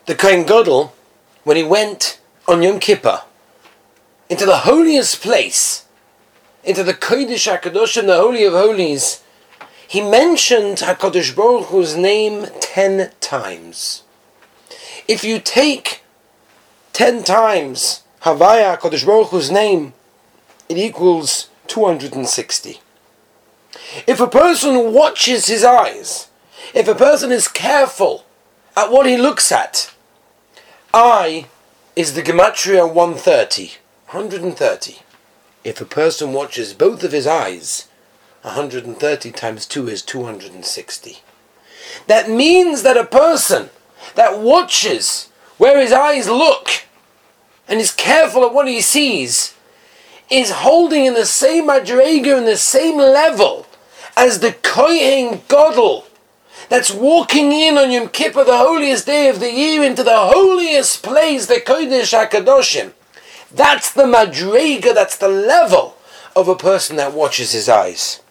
the Kohen Gadol, when he went on Yom Kippur into the holiest place, into the Kodesh HaKadoshim, the Holy of Holies, he mentioned HaKadosh Baruch Hu's name 10 times. If you take 10 times Havaya HaKadosh Baruch Hu's name, it equals 260. If a person watches his eyes, if a person is careful at what he looks at, eye is the Gematria 130. If a person watches both of his eyes, 130 times 2 is 260. That means that a person that watches where his eyes look and is careful at what he sees is holding in the same madrega, in the same level as the Kohen Gadol that's walking in on Yom Kippur, the holiest day of the year, into the holiest place, the Kodesh HaKadoshim. That's the madrega, that's the level of a person that watches his eyes.